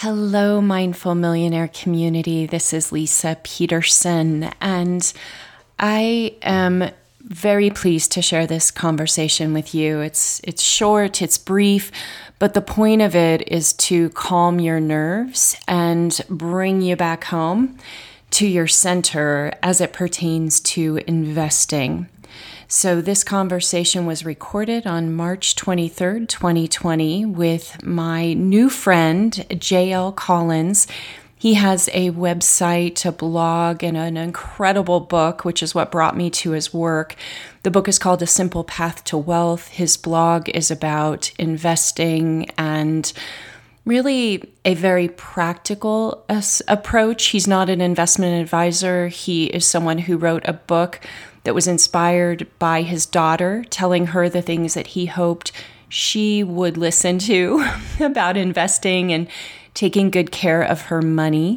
Hello, Mindful Millionaire community. This is Lisa Peterson, and I am very pleased to share this conversation with you. It's short, it's brief, but the point of it is to calm your nerves and bring you back home to your center as it pertains to investing. So this conversation was recorded on March 23rd, 2020 with my new friend, J.L. Collins. He has a website, a blog, and an incredible book, which is what brought me to his work. The book is called A Simple Path to Wealth. His blog is about investing and really a very practical approach. He's not an investment advisor. He is someone who wrote a book that was inspired by his daughter, telling her the things that he hoped she would listen to about investing and taking good care of her money.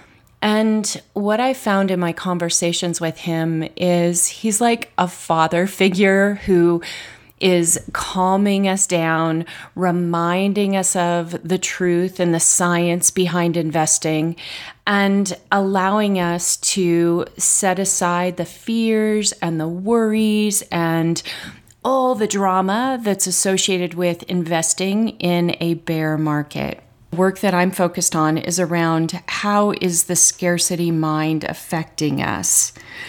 And what I found in my conversations with him is he's like a father figure who is calming us down, reminding us of the truth and the science behind investing, and allowing us to set aside the fears and the worries and all the drama that's associated with investing in a bear market. Work that I'm focused on is around how is the scarcity mind affecting us.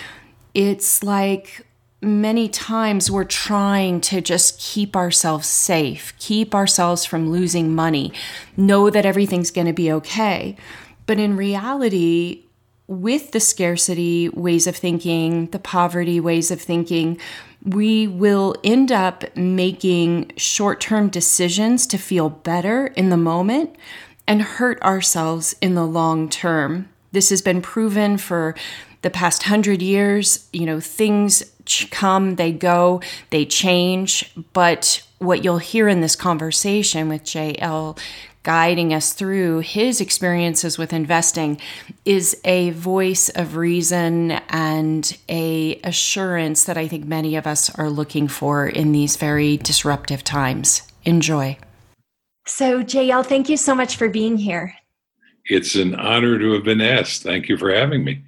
It's like many times we're trying to just keep ourselves safe, keep ourselves from losing money, know that everything's going to be okay. But in reality, with the scarcity ways of thinking, the poverty ways of thinking, we will end up making short-term decisions to feel better in the moment and hurt ourselves in the long term. This has been proven for the past 100 years. Things come, they go, they change. But what you'll hear in this conversation with JL guiding us through his experiences with investing is a voice of reason and a assurance that I think many of us are looking for in these very disruptive times. Enjoy. So JL, thank you so much for being here. It's an honor to have been asked. Thank you for having me.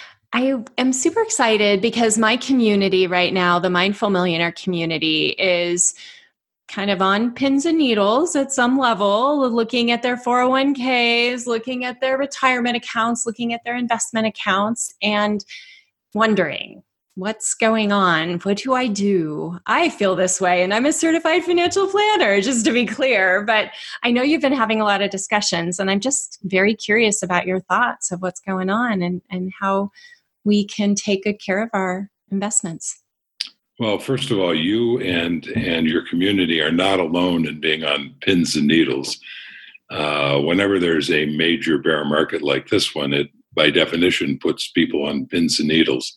I am super excited because my community right now, the Mindful Millionaire community, is kind of on pins and needles at some level, looking at their 401ks, looking at their retirement accounts, looking at their investment accounts, and wondering, what's going on? What do I do? I feel this way, and I'm a certified financial planner, just to be clear. But I know you've been having a lot of discussions, and I'm just very curious about your thoughts of what's going on and how we can take good care of our investments. Well, first of all, you and your community are not alone in being on pins and needles. Whenever there's a major bear market like this one, it by definition puts people on pins and needles.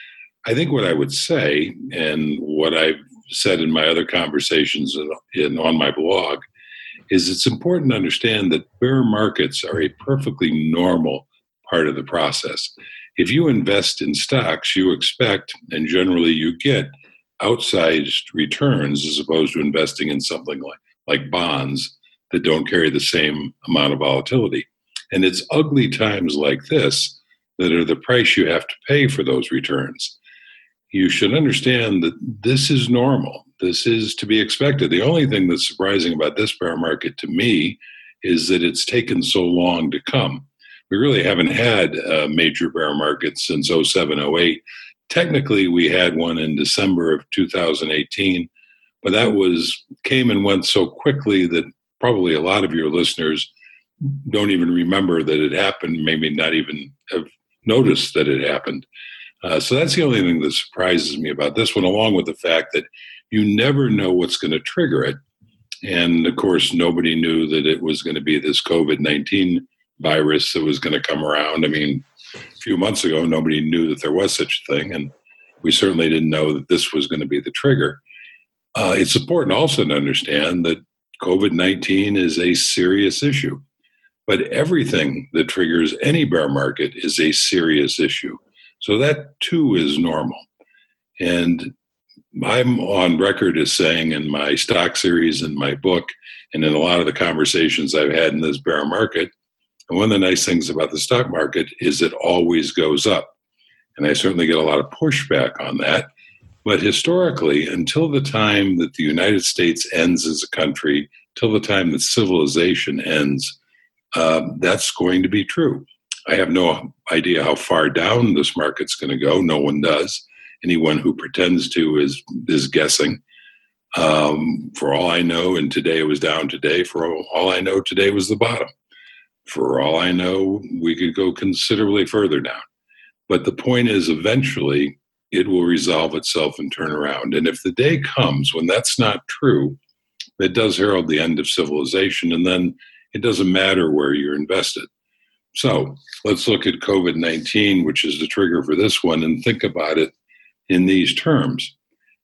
I think what I would say, and what I've said in my other conversations on my blog, is it's important to understand that bear markets are a perfectly normal part of the process. If you invest in stocks, you expect, and generally you get, outsized returns as opposed to investing in something like bonds that don't carry the same amount of volatility. And it's ugly times like this that are the price you have to pay for those returns. You should understand that this is normal. This is to be expected. The only thing that's surprising about this bear market to me is that it's taken so long to come. We really haven't had a major bear market since 07, 08. Technically, we had one in December of 2018, but that came and went so quickly that probably a lot of your listeners don't even remember that it happened, maybe not even have noticed that it happened. So that's the only thing that surprises me about this one, along with the fact that you never know what's going to trigger it. And of course, nobody knew that it was going to be this COVID-19 virus that was going to come around. I mean, a few months ago, nobody knew that there was such a thing, and we certainly didn't know that this was going to be the trigger. It's important also to understand that COVID-19 is a serious issue, but everything that triggers any bear market is a serious issue. So that too is normal. And I'm on record as saying in my stock series and my book, and in a lot of the conversations I've had in this bear market, And one of the nice things about the stock market is it always goes up. And I certainly get a lot of pushback on that. But historically, until the time that the United States ends as a country, till the time that civilization ends, that's going to be true. I have no idea how far down this market's going to go. No one does. Anyone who pretends to is guessing. For all I know, and today it was down today, for all I know, today was the bottom. For all I know, we could go considerably further down. But the point is, eventually, it will resolve itself and turn around. And if the day comes when that's not true, that does herald the end of civilization, and then it doesn't matter where you're invested. So let's look at COVID-19, which is the trigger for this one, and think about it in these terms.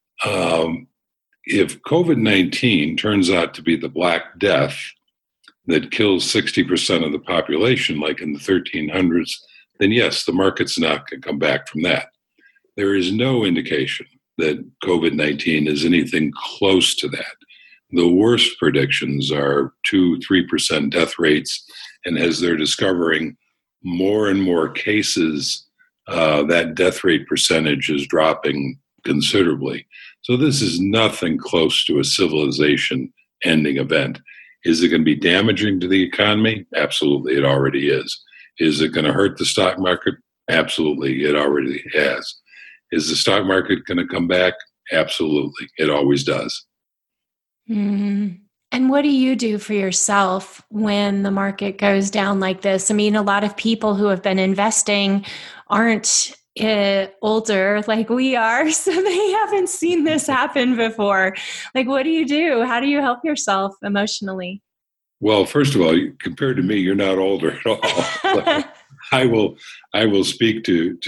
If COVID-19 turns out to be the Black Death that kills 60% of the population, like in the 1300s, then yes, the market's not going to come back from that. There is no indication that COVID-19 is anything close to that. The worst predictions are 2-3% death rates, and as they're discovering more and more cases, that death rate percentage is dropping considerably. So this is nothing close to a civilization-ending event. Is it going to be damaging to the economy? Absolutely, it already is. Is it going to hurt the stock market? Absolutely, it already has. Is the stock market going to come back? Absolutely, it always does. Mm-hmm. And what do you do for yourself when the market goes down like this? I mean, a lot of people who have been investing aren't older like we are, so they haven't seen this happen before. Like, what do you do? How do you help yourself emotionally? Well, first of all, compared to me, you're not older at all. I will speak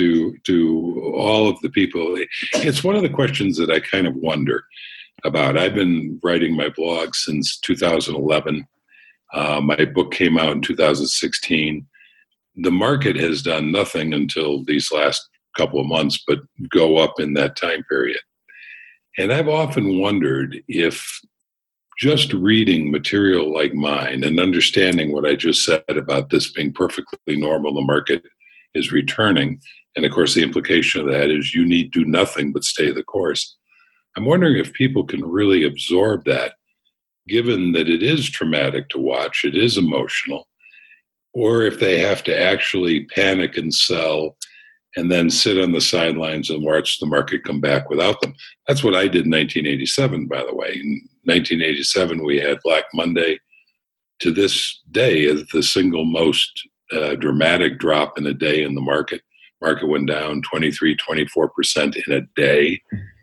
to all of the people. It's one of the questions that I kind of wonder about. I've been writing my blog since 2011. My book came out in 2016. The market has done nothing until these last couple of months but go up in that time period. And I've often wondered if just reading material like mine and understanding what I just said about this being perfectly normal, the market is returning. And of course, the implication of that is you need do nothing but stay the course. I'm wondering if people can really absorb that, given that it is traumatic to watch, it is emotional, or if they have to actually panic and sell and then sit on the sidelines and watch the market come back without them. That's what I did in 1987, by the way. In 1987, we had Black Monday. To this day, is the single most dramatic drop in a day in the market. Market went down 23, 24% in a day.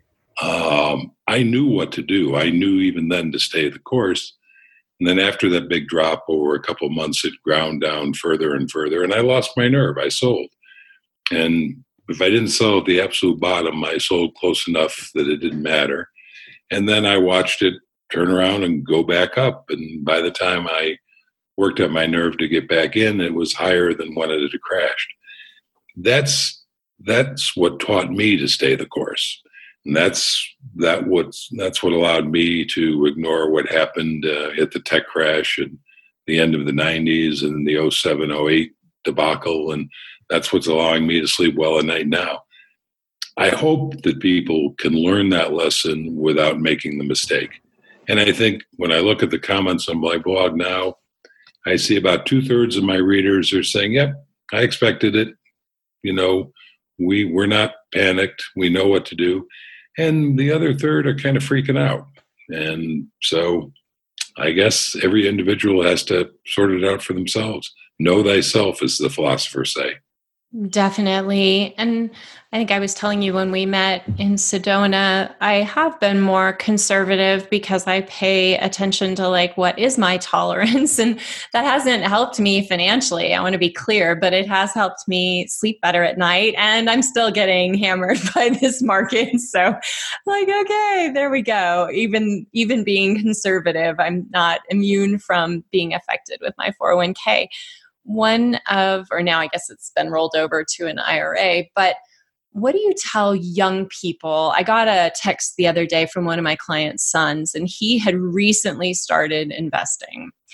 I knew what to do. I knew even then to stay the course. And then after that big drop over a couple of months, it ground down further and further. And I lost my nerve. I sold. And if I didn't sell at the absolute bottom, I sold close enough that it didn't matter. And then I watched it turn around and go back up. And by the time I worked up my nerve to get back in, it was higher than when it had crashed. That's what taught me to stay the course. And that's what allowed me to ignore what happened at the tech crash at the end of the 90s and the 07, 08 debacle. And that's what's allowing me to sleep well at night now. I hope that people can learn that lesson without making the mistake. And I think when I look at the comments on my blog now, I see about 2/3 of my readers are saying, yep, I expected it. You know, we're not panicked. We know what to do. And the other third are kind of freaking out. And so I guess every individual has to sort it out for themselves. Know thyself, as the philosophers say. Definitely. And I think I was telling you when we met in Sedona, I have been more conservative because I pay attention to like, what is my tolerance? And that hasn't helped me financially. I want to be clear, but it has helped me sleep better at night. And I'm still getting hammered by this market. So like, okay, there we go. Even being conservative, I'm not immune from being affected with my 401k. Or now I guess it's been rolled over to an IRA, but what do you tell young people? I got a text the other day from one of my clients' sons, and he had recently started investing.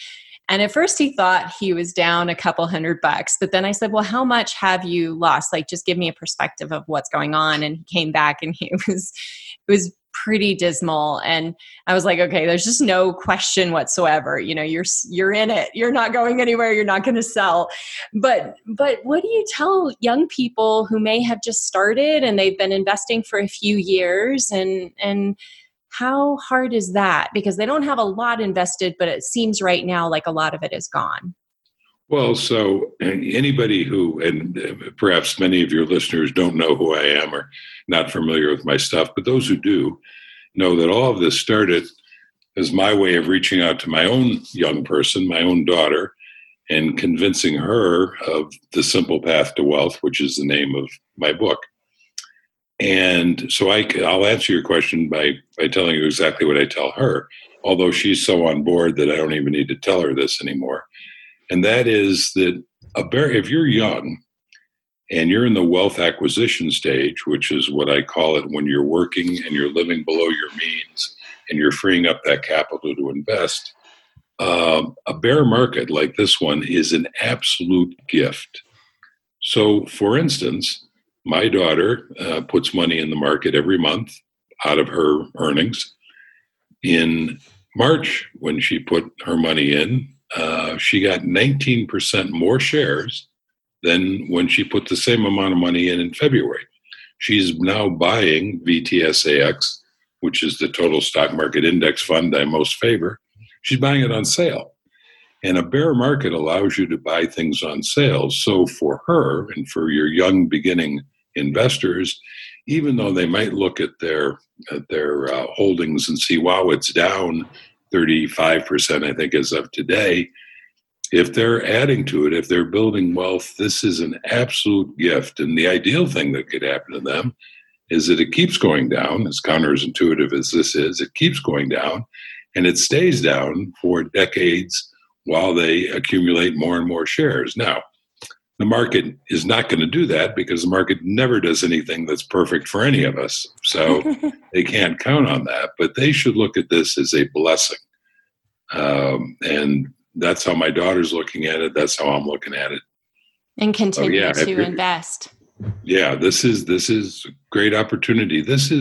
And at first he thought he was down a couple $100, but then I said, well, how much have you lost? Like, just give me a perspective of what's going on. And he came back and it was pretty dismal. And I was like, okay, there's just no question whatsoever. You're in it. You're not going anywhere. You're not going to sell. But what do you tell young people who may have just started and they've been investing for a few years, and how hard is that? Because they don't have a lot invested, but it seems right now like a lot of it is gone. Well, so anybody who, and perhaps many of your listeners don't know who I am or not familiar with my stuff, but those who do know that all of this started as my way of reaching out to my own young person, my own daughter, and convincing her of the simple path to wealth, which is the name of my book. And so I'll answer your question by telling you exactly what I tell her, although she's so on board that I don't even need to tell her this anymore. And that is that if you're young and you're in the wealth acquisition stage, which is what I call it when you're working and you're living below your means and you're freeing up that capital to invest, a bear market like this one is an absolute gift. So, for instance, my daughter puts money in the market every month out of her earnings. In March, when she put her money in, she got 19% more shares than when she put the same amount of money in February. She's now buying VTSAX, which is the total stock market index fund I most favor. She's buying it on sale. And a bear market allows you to buy things on sale. So for her and for your young beginning investors, even though they might look at their holdings and see, wow, it's down 35%, I think, as of today. If they're adding to it, if they're building wealth, this is an absolute gift. And the ideal thing that could happen to them is that it keeps going down, as counterintuitive as this is, it keeps going down, and it stays down for decades while they accumulate more and more shares. Now, the market is not going to do that because the market never does anything that's perfect for any of us. So they can't count on that, but they should look at this as a blessing. And that's how my daughter's looking at it. That's how I'm looking at it. And continue to invest. Yeah, this is a great opportunity.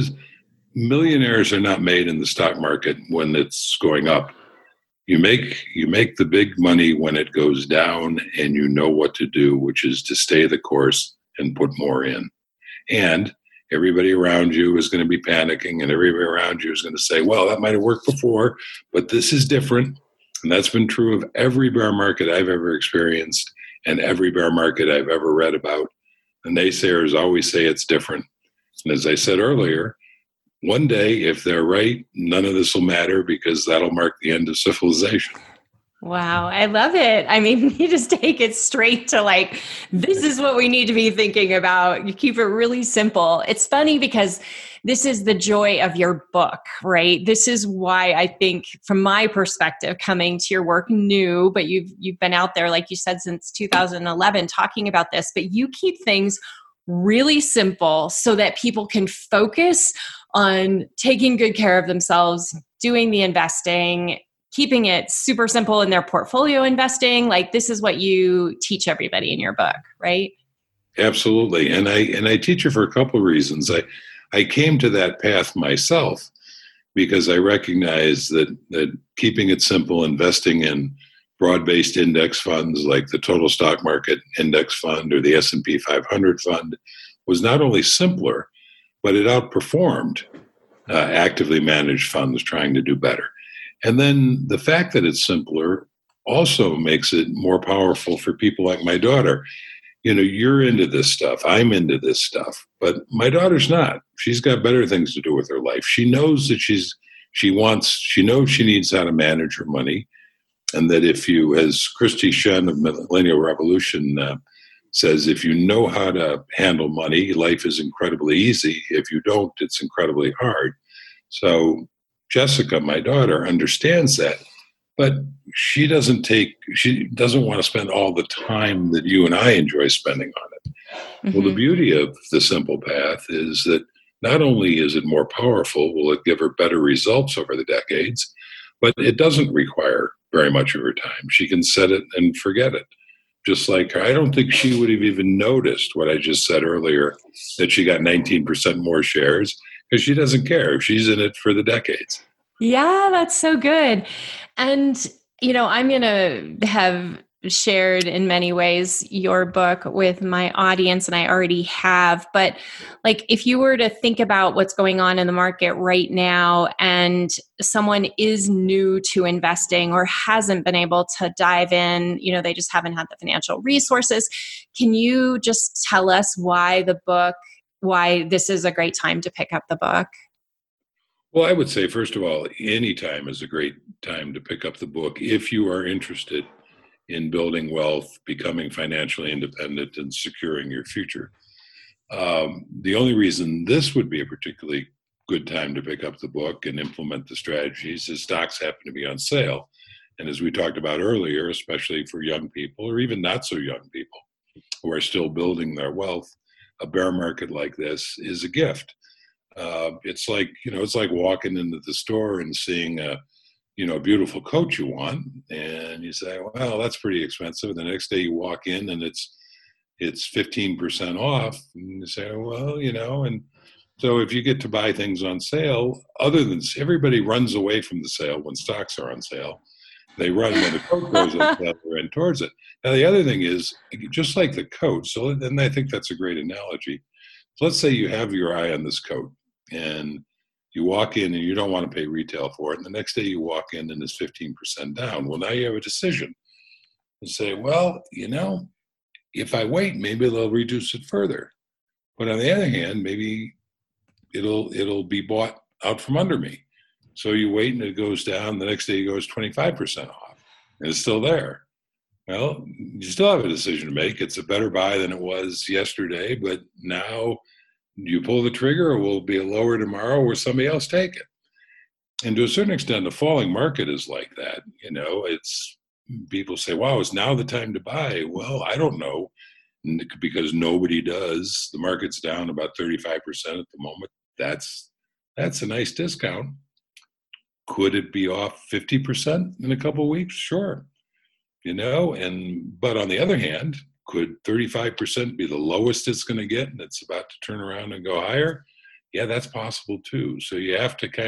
Millionaires are not made in the stock market when it's going up. You make the big money when it goes down, and you know what to do, which is to stay the course and put more in. And everybody around you is going to be panicking, and everybody around you is going to say, well, that might have worked before, but this is different. And that's been true of every bear market I've ever experienced and every bear market I've ever read about. The naysayers always say it's different. And as I said earlier, one day, if they're right, none of this will matter because that'll mark the end of civilization. Wow, I love it. I mean, you just take it straight to like, this is what we need to be thinking about. You keep it really simple. It's funny because this is the joy of your book, right? This is why I think, from my perspective, coming to your work new, but you've been out there, like you said, since 2011 talking about this, but you keep things really simple so that people can focus on taking good care of themselves, doing the investing, keeping it super simple in their portfolio investing. Like, this is what you teach everybody in your book, right? Absolutely. And I teach it for a couple of reasons. I came to that path myself because I recognize that keeping it simple, investing in broad-based index funds like the Total Stock Market Index Fund or the S&P 500 Fund was not only simpler, but it outperformed actively managed funds trying to do better. And then the fact that it's simpler also makes it more powerful for people like my daughter. You know, you're into this stuff. I'm into this stuff. But my daughter's not. She's got better things to do with her life. She knows that she knows she needs how to manage her money. And that if you, as Christy Shen of Millennial Revolution says, if you know how to handle money, life is incredibly easy. If you don't, it's incredibly hard. So Jessica, my daughter, understands that, but she doesn't want to spend all the time that you and I enjoy spending on it. Mm-hmm. Well, the beauty of the simple path is that not only is it more powerful, will it give her better results over the decades, But it doesn't require very much of her time. She can set it and forget it. Just like her. I don't think she would have even noticed what I just said earlier, that she got 19% more shares, because she doesn't care. She's in it for the decades. Yeah, that's so good. And, I'm going to have shared in many ways your book with my audience, and I already have. But like, if you were to think about what's going on in the market right now, and someone is new to investing or hasn't been able to dive in, they just haven't had the financial resources. Can you just tell us why this is a great time to pick up the book? Well, I would say, first of all, any time is a great time to pick up the book if you are interested in building wealth, becoming financially independent, and securing your future. The only reason this would be a particularly good time to pick up the book and implement the strategies is stocks happen to be on sale. And as we talked about earlier, especially for young people or even not so young people who are still building their wealth, a bear market like this is a gift. It's like walking into the store and seeing a beautiful coat you want, and you say, well, that's pretty expensive. The next day you walk in and it's 15% off, and you say, well, and so if you get to buy things on sale, other than everybody runs away from the sale when stocks are on sale, they run when the coat goes on sale, they run towards it. Now the other thing is, just like the coat, so, and I think that's a great analogy. So let's say you have your eye on this coat, and you walk in and you don't want to pay retail for it. And the next day you walk in and it's 15% down. Well, now you have a decision. You say, well, if I wait, maybe they'll reduce it further. But on the other hand, maybe it'll be bought out from under me. So you wait and it goes down. The next day it goes 25% off and it's still there. Well, you still have a decision to make. It's a better buy than it was yesterday, but now you pull the trigger, or will it be lower tomorrow, or somebody else take it? And to a certain extent, the falling market is like that. It's people say, wow, is now the time to buy? Well, I don't know, because nobody does. The market's down about 35% at the moment. That's a nice discount. Could it be off 50% in a couple of weeks? Sure. But on the other hand, could 35% be the lowest it's going to get and it's about to turn around and go higher? Yeah, that's possible too. So you have to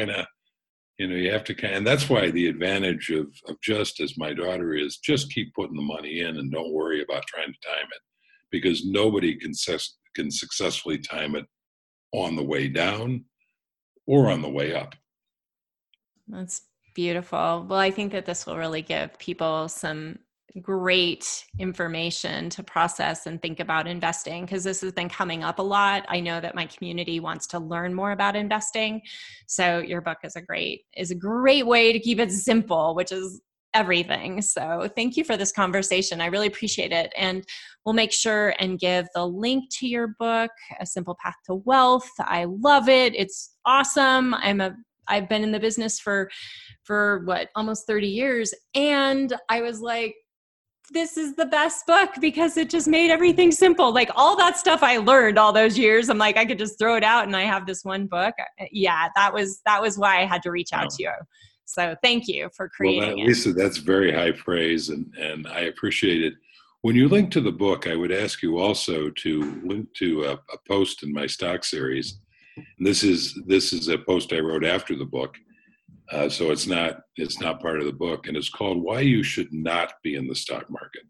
and that's why the advantage of just as my daughter is, just keep putting the money in and don't worry about trying to time it, because nobody can successfully time it on the way down or on the way up. That's beautiful. Well, I think that this will really give people some great information to process and think about investing, because this has been coming up a lot. I know that my community wants to learn more about investing. So your book is a great way to keep it simple, which is everything. So thank you for this conversation. I really appreciate it. And we'll make sure and give the link to your book, A Simple Path to Wealth. I love it. It's awesome. I've been in the business for almost 30 years. And I was like, this is the best book because it just made everything simple. Like all that stuff I learned all those years, I'm like, I could just throw it out and I have this one book. Yeah, that was why I had to reach out to you. So thank you for creating it. Lisa, that's very high praise, and I appreciate it. When you link to the book, I would ask you also to link to a post in my stock series. And this is a post I wrote after the book. So it's not part of the book, and it's called "Why You Should Not Be in the Stock Market."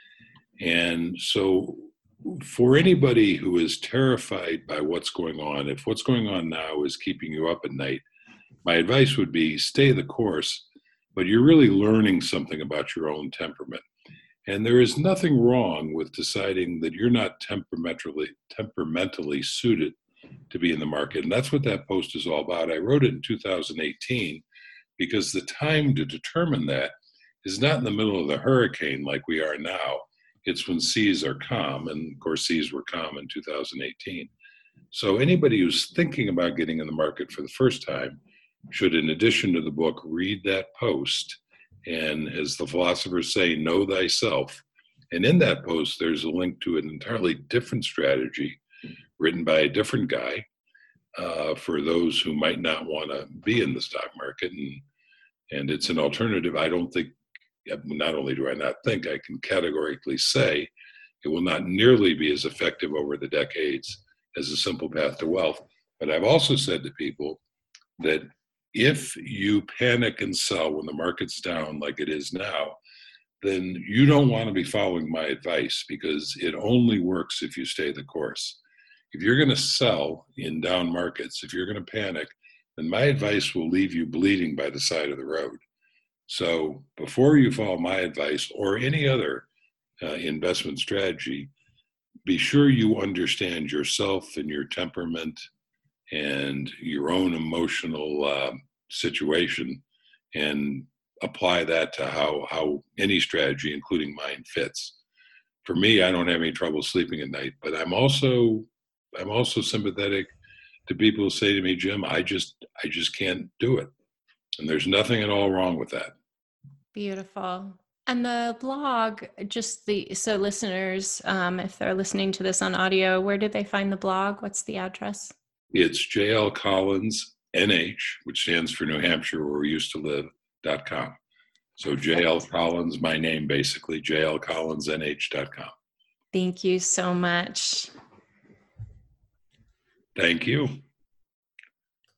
And so for anybody who is terrified by what's going on, if what's going on now is keeping you up at night, my advice would be stay the course, but you're really learning something about your own temperament. And there is nothing wrong with deciding that you're not temperamentally suited to be in the market. And that's what that post is all about. I wrote it in 2018 because the time to determine that is not in the middle of the hurricane like we are now. It's when seas are calm. And of course, seas were calm in 2018. So anybody who's thinking about getting in the market for the first time should, in addition to the book, read that post. And as the philosophers say, know thyself. And in that post, there's a link to an entirely different strategy written by a different guy for those who might not want to be in the stock market. And it's an alternative. I don't think, not only do I not think, I can categorically say it will not nearly be as effective over the decades as a simple path to wealth. But I've also said to people that if you panic and sell when the market's down like it is now, then you don't want to be following my advice, because it only works if you stay the course. If you're going to sell in down markets, if you're going to panic, then my advice will leave you bleeding by the side of the road. So before you follow my advice or any other investment strategy, be sure you understand yourself and your temperament and your own emotional situation, and apply that to how any strategy, including mine, fits. For me, I don't have any trouble sleeping at night, but I'm also sympathetic to people who say to me, Jim, I just can't do it. And there's nothing at all wrong with that. Beautiful. And the blog, so listeners, if they're listening to this on audio, where did they find the blog? What's the address? It's JL Collins NH, which stands for New Hampshire, where we used to live.com. So JL Collins, my name basically, jlcollinsnh.com. Thank you so much. Thank you.